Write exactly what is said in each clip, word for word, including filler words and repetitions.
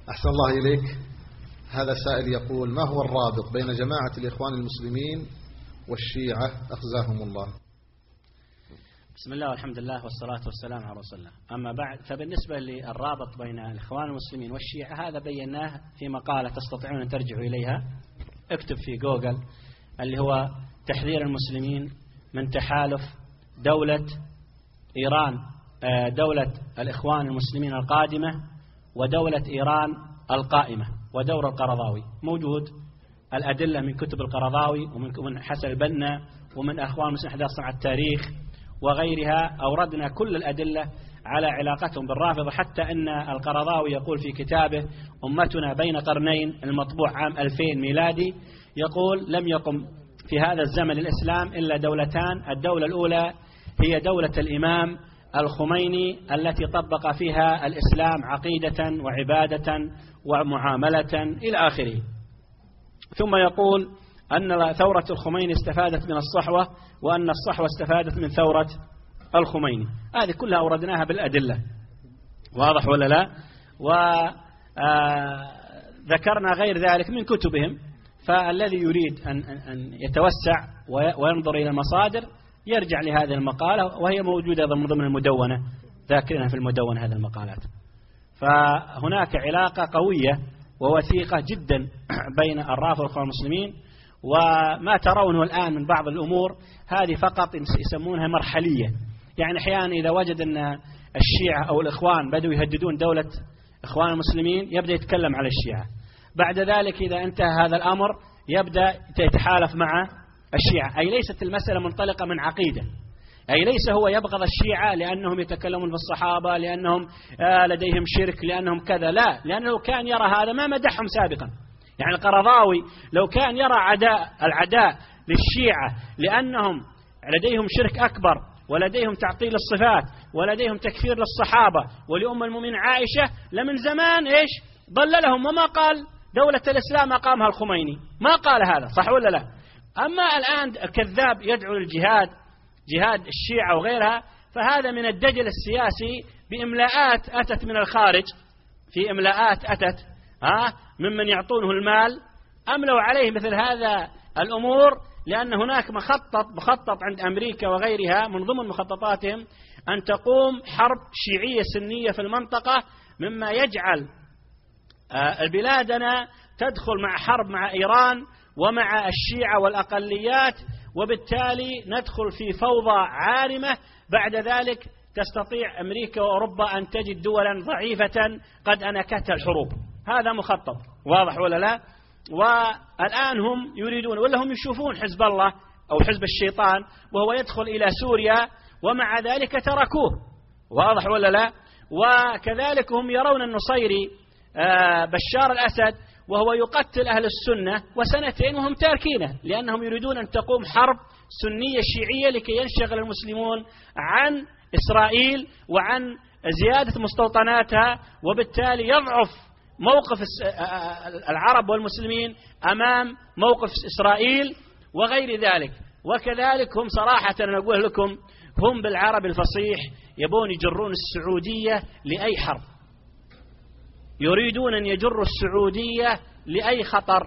أحسن الله إليك. هذا سائل يقول: ما هو الرابط بين جماعة الإخوان المسلمين والشيعة أخزاهم الله؟ بسم الله والحمد لله والصلاة والسلام على رسول الله. أما بعد، فبالنسبة للرابط بين الإخوان المسلمين والشيعة هذا بيناه في مقالة تستطيعون أن ترجعوا إليها. اكتب في جوجل اللي هو تحذير المسلمين من تحالف دولة إيران، دولة الإخوان المسلمين القادمة ودولة إيران القائمة ودور القرضاوي. موجود الأدلة من كتب القرضاوي ومن حسن البنا ومن أخوان المسلمين أحداث صنع التاريخ وغيرها. أوردنا كل الأدلة على علاقتهم بالرافضة، حتى أن القرضاوي يقول في كتابه أمتنا بين قرنين المطبوع عام ألفين ميلادي، يقول: لم يقم في هذا الزمن الإسلام إلا دولتان. الدولة الأولى هي دولة الإمام الخميني التي طبق فيها الإسلام عقيدة وعبادة ومعاملة إلى آخره. ثم يقول أن ثورة الخميني استفادت من الصحوة، وأن الصحوة استفادت من ثورة الخميني. هذه كلها أوردناها بالأدلة، واضح ولا لا؟ وذكرنا غير ذلك من كتبهم. فالذي يريد أن أن يتوسع وينظر إلى المصادر يرجع لهذه المقالة، وهي موجودة ضمن المدونة، ذاكرينها في المدونة هذه المقالات. فهناك علاقة قوية ووثيقة جدا بين الرافضة والإخوان المسلمين. وما ترونه الآن من بعض الأمور هذه فقط يسمونها مرحلية. يعني أحيانا إذا وجد أن الشيعة أو الإخوان بدأوا يهددون دولة إخوان المسلمين يبدأ يتكلم على الشيعة. بعد ذلك إذا انتهى هذا الأمر يبدأ يتحالف مع الشيعة. أي ليست المسألة منطلقة من عقيدة، أي ليس هو يبغض الشيعة لأنهم يتكلمون في الصحابة، لأنهم لديهم شرك، لأنهم كذا. لا، لأنه كان يرى هذا ما مدحهم سابقا. يعني القرضاوي لو كان يرى عداء العداء للشيعة لأنهم لديهم شرك أكبر ولديهم تعطيل الصفات ولديهم تكفير للصحابة ولأم المؤمنين عائشة، لمن زمان إيش ضللهم وما قال دولة الإسلام أقامها الخميني، ما قال هذا، صح ولا لا؟ أما الآن الكذاب يدعو للجهاد، جهاد الشيعة وغيرها، فهذا من الدجل السياسي بإملاءات أتت من الخارج، في إملاءات أتت ها ممن يعطونه المال، أملوا عليه مثل هذا الأمور، لأن هناك مخطط مخطط عند أمريكا وغيرها من ضمن مخططاتهم أن تقوم حرب شيعية سنية في المنطقة، مما يجعل بلادنا تدخل مع حرب مع إيران ومع الشيعة والأقليات، وبالتالي ندخل في فوضى عارمة. بعد ذلك تستطيع أمريكا وأوروبا أن تجد دولا ضعيفة قد أنكتها الحروب. هذا مخطط، واضح ولا لا؟ والآن هم يريدون، ولا هم يشوفون حزب الله أو حزب الشيطان وهو يدخل إلى سوريا ومع ذلك تركوه، واضح ولا لا؟ وكذلك هم يرون النصيري بشار الأسد وهو يقتل أهل السنة وسنتين وهم تاركينه، لأنهم يريدون أن تقوم حرب سنية شيعية لكي ينشغل المسلمون عن إسرائيل وعن زيادة مستوطناتها، وبالتالي يضعف موقف العرب والمسلمين أمام موقف إسرائيل وغير ذلك. وكذلك هم صراحة أنا أقول لكم هم بالعرب الفصيح يبون يجرون السعودية لأي حرب، يريدون أن يجروا السعودية لأي خطر.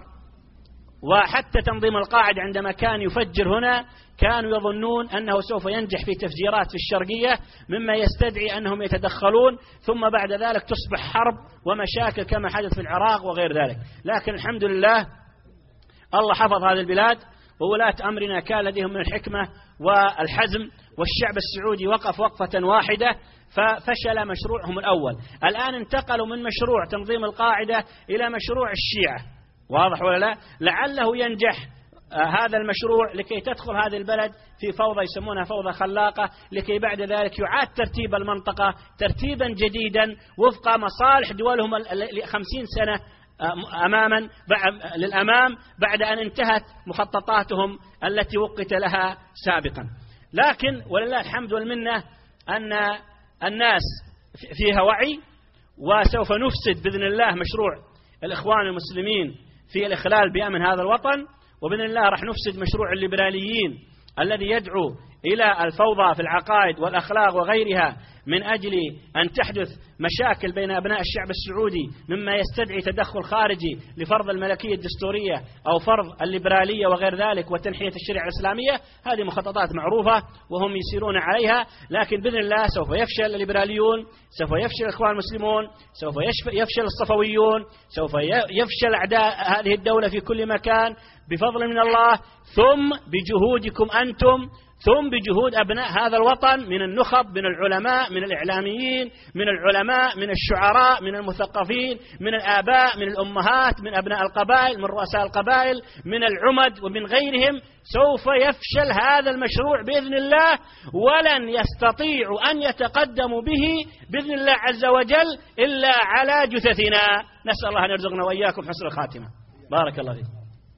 وحتى تنظيم القاعدة عندما كان يفجر هنا كانوا يظنون أنه سوف ينجح في تفجيرات في الشرقية، مما يستدعي أنهم يتدخلون، ثم بعد ذلك تصبح حرب ومشاكل كما حدث في العراق وغير ذلك. لكن الحمد لله الله حفظ هذه البلاد، وولاة أمرنا كان لديهم من الحكمة والحزم، والشعب السعودي وقف وقفة واحدة ففشل مشروعهم الأول. الآن انتقلوا من مشروع تنظيم القاعدة إلى مشروع الشيعة، واضح ولا لا؟ لعله ينجح هذا المشروع لكي تدخل هذه البلد في فوضى يسمونها فوضى خلاقة، لكي بعد ذلك يعاد ترتيب المنطقة ترتيبا جديدا وفق مصالح دولهم خمسين سنة أماما للأمام، بعد أن انتهت مخططاتهم التي وقت لها سابقا. لكن ولله الحمد والمنة أن الناس فيها وعي، وسوف نفسد بإذن الله مشروع الإخوان المسلمين في الإخلال بأمن هذا الوطن، وبإذن الله راح نفسد مشروع الليبراليين الذي يدعو إلى الفوضى في العقائد والأخلاق وغيرها من أجل أن تحدث مشاكل بين أبناء الشعب السعودي مما يستدعي تدخل خارجي لفرض الملكية الدستورية أو فرض الليبرالية وغير ذلك وتنحية الشريعة الإسلامية، هذه مخططات معروفة وهم يسيرون عليها. لكن بإذن الله سوف يفشل الليبراليون، سوف يفشل الإخوان المسلمون، سوف يفشل الصفويون، سوف يفشل أعداء هذه الدولة في كل مكان بفضل من الله، ثم بجهودكم أنتم، ثم بجهود أبناء هذا الوطن من النخب، من العلماء، من الإعلاميين، من العلماء، من الشعراء، من المثقفين، من الآباء، من الأمهات، من أبناء القبائل، من رؤساء القبائل، من العمد ومن غيرهم. سوف يفشل هذا المشروع بإذن الله، ولن يستطيعوا أن يتقدموا به بإذن الله عز وجل إلا على جثثنا. نسأل الله أن يرزقنا وإياكم حسن الخاتمة. بارك الله فيك.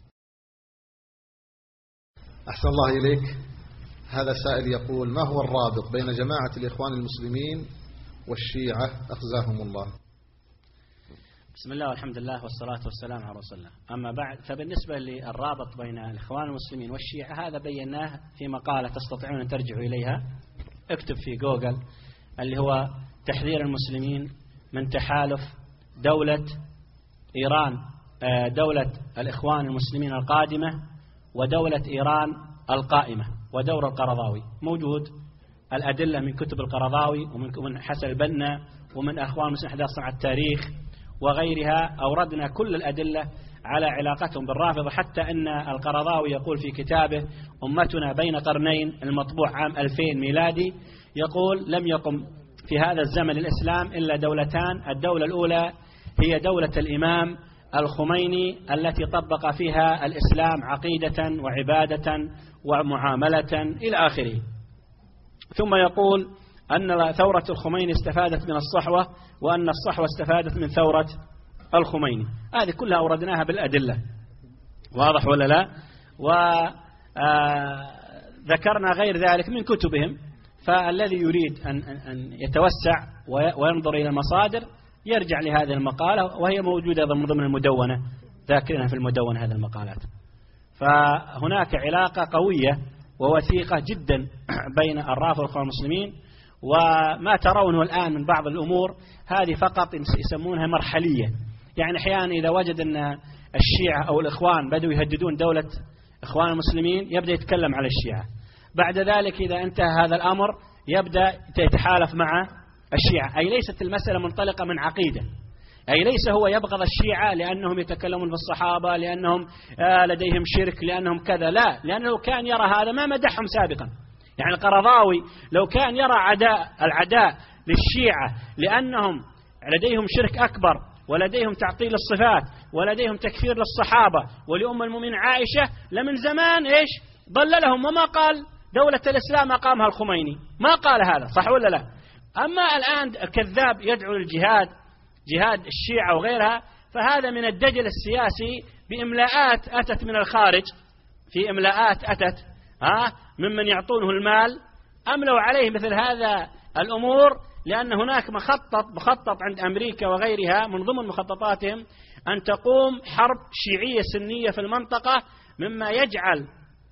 أحسن الله إليك. هذا سائل يقول: ما هو الرابط بين جماعة الإخوان المسلمين والشيعة أخزاهم الله؟ بسم الله والحمد لله والصلاة والسلام على رسول الله. أما بعد، فبالنسبة للرابط بين الإخوان المسلمين والشيعة هذا بيناه في مقالة تستطيعون أن ترجعوا إليها. اكتب في جوجل اللي هو تحذير المسلمين من تحالف دولة إيران، دولة الإخوان المسلمين القادمة ودولة إيران القائمة ودور القرضاوي. موجود الأدلة من كتب القرضاوي ومن حسن البنا ومن أخوان المسلمين أحداث صنع التاريخ وغيرها. أوردنا كل الأدلة على علاقتهم بالرافضة، حتى أن القرضاوي يقول في كتابه أمتنا بين قرنين المطبوع عام ألفين ميلادي، يقول: لم يقم في هذا الزمن الإسلام إلا دولتان، الدولة الأولى هي دولة الإمام الخميني التي طبق فيها الإسلام عقيدة وعبادة ومعاملة إلى آخره. ثم يقول أن ثورة الخميني استفادت من الصحوة، وأن الصحوة استفادت من ثورة الخميني. هذه كلها أوردناها بالأدلة، واضح ولا لا؟ وذكرنا غير ذلك من كتبهم. فالذي يريد أن أن يتوسع وينظر إلى المصادر يرجع لهذه المقالة، وهي موجودة ضمن المدونة، ذاكرنا في المدونة هذه المقالات. فهناك علاقة قوية ووثيقة جدا بين الرافضة والإخوان المسلمين. وما ترونه الآن من بعض الأمور هذه فقط يسمونها مرحلية. يعني أحيانا إذا وجد أن الشيعة أو الإخوان بدوا يهددون دولة إخوان المسلمين يبدأ يتكلم على الشيعة. بعد ذلك إذا انتهى هذا الأمر يبدأ يتحالف مع الشيعة. أي ليست المسألة منطلقة من عقيدة، أي ليس هو يبغض الشيعة لأنهم يتكلمون في الصحابة، لأنهم لديهم شرك، لأنهم كذا، لا، لأنه كان يرى هذا ما مدحهم سابقا. يعني القرضاوي لو كان يرى عداء العداء للشيعة لأنهم لديهم شرك أكبر ولديهم تعطيل الصفات ولديهم تكفير للصحابة ولأم المؤمنين عائشة لمن زمان إيش ضللهم، وما قال دولة الإسلام أقامها الخميني، ما قال هذا، صح ولا لا؟ أما الآن الكذاب يدعو للجهاد، جهاد الشيعة وغيرها، فهذا من الدجل السياسي بإملاءات أتت من الخارج، في إملاءات أتت ها ممن يعطونه المال، أملوا عليه مثل هذا الأمور، لأن هناك مخطط مخطط عند أمريكا وغيرها من ضمن مخططاتهم أن تقوم حرب شيعية سنية في المنطقة، مما يجعل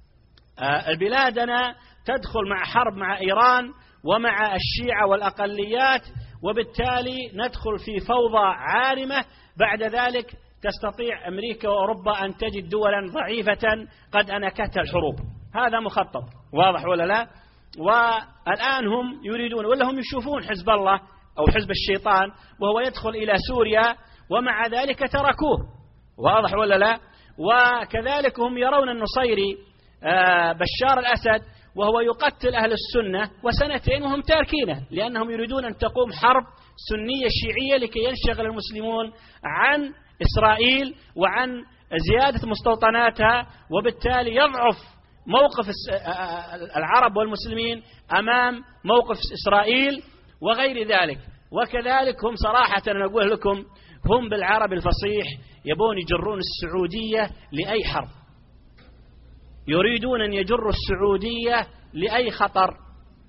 بلادنا تدخل مع حرب مع إيران ومع الشيعة والأقليات، وبالتالي ندخل في فوضى عارمة. بعد ذلك تستطيع أمريكا وأوروبا أن تجد دولا ضعيفة قد أنكتها الحروب. هذا مخطط، واضح ولا لا؟ والآن هم يريدون، ولا هم يشوفون حزب الله أو حزب الشيطان وهو يدخل إلى سوريا ومع ذلك تركوه، واضح ولا لا؟ وكذلك هم يرون النصيري بشار الأسد وهو يقتل أهل السنة وسنتين وهم تاركينه، لأنهم يريدون أن تقوم حرب سنية شيعية لكي ينشغل المسلمون عن إسرائيل وعن زيادة مستوطناتها، وبالتالي يضعف موقف العرب والمسلمين أمام موقف إسرائيل وغير ذلك. وكذلك هم صراحة أنا أقول لكم هم بالعرب الفصيح يبون يجرون السعودية لأي حرب، يريدون أن يجروا السعودية لأي خطر،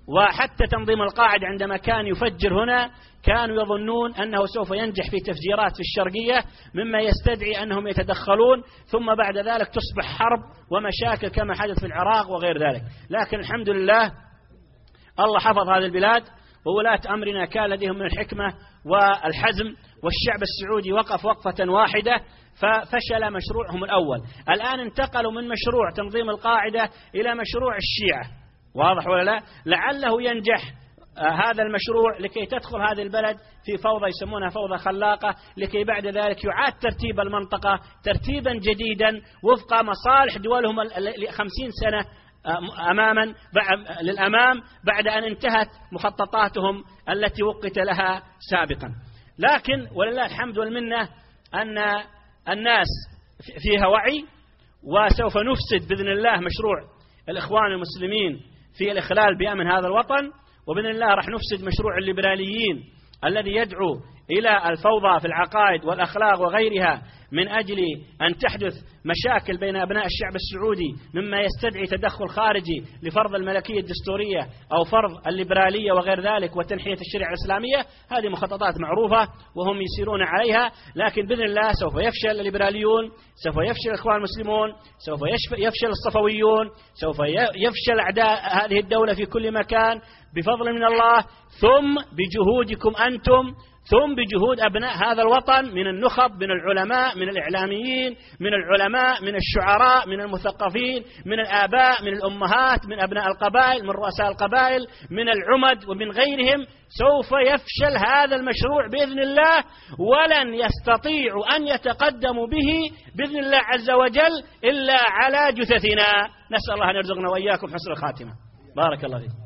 وحتى تنظيم القاعدة عندما كان يفجر هنا كانوا يظنون أنه سوف ينجح في تفجيرات في الشرقية مما يستدعي أنهم يتدخلون، ثم بعد ذلك تصبح حرب ومشاكل كما حدث في العراق وغير ذلك. لكن الحمد لله الله حفظ هذه البلاد، وولاة أمرنا كان لديهم من الحكمة والحزم، والشعب السعودي وقف وقفة واحدة ففشل مشروعهم الأول. الآن انتقلوا من مشروع تنظيم القاعدة إلى مشروع الشيعة، واضح ولا لا؟ لعله ينجح آه هذا المشروع لكي تدخل هذه البلد في فوضى يسمونها فوضى خلاقة، لكي بعد ذلك يعاد ترتيب المنطقة ترتيبا جديدا وفق مصالح دولهم خمسين سنة أماما للأمام بعد أن انتهت مخططاتهم التي وقت لها سابقا. لكن ولله الحمد والمنة أن الناس فيها وعي، وسوف نفسد بإذن الله مشروع الإخوان المسلمين في الإخلال بأمن هذا الوطن، وبإذن الله راح نفسد مشروع الليبراليين الذي يدعو إلى الفوضى في العقائد والأخلاق وغيرها من أجل أن تحدث مشاكل بين أبناء الشعب السعودي مما يستدعي تدخل خارجي لفرض الملكية الدستورية أو فرض الليبرالية وغير ذلك وتنحية الشريعة الإسلامية. هذه مخططات معروفة وهم يسيرون عليها، لكن بإذن الله سوف يفشل الليبراليون، سوف يفشل الإخوان المسلمون، سوف يفشل الصفويون، سوف يفشل أعداء هذه الدولة في كل مكان بفضل من الله، ثم بجهودكم أنتم، ثم بجهود أبناء هذا الوطن من النخب، من العلماء، من الإعلاميين، من العلماء، من الشعراء، من المثقفين، من الآباء، من الأمهات، من أبناء القبائل، من رؤساء القبائل، من العمد ومن غيرهم. سوف يفشل هذا المشروع بإذن الله، ولن يستطيعوا أن يتقدموا به بإذن الله عز وجل إلا على جثثنا. نسأل الله أن يرزقنا وإياكم حسن الخاتمة. بارك الله فيكم.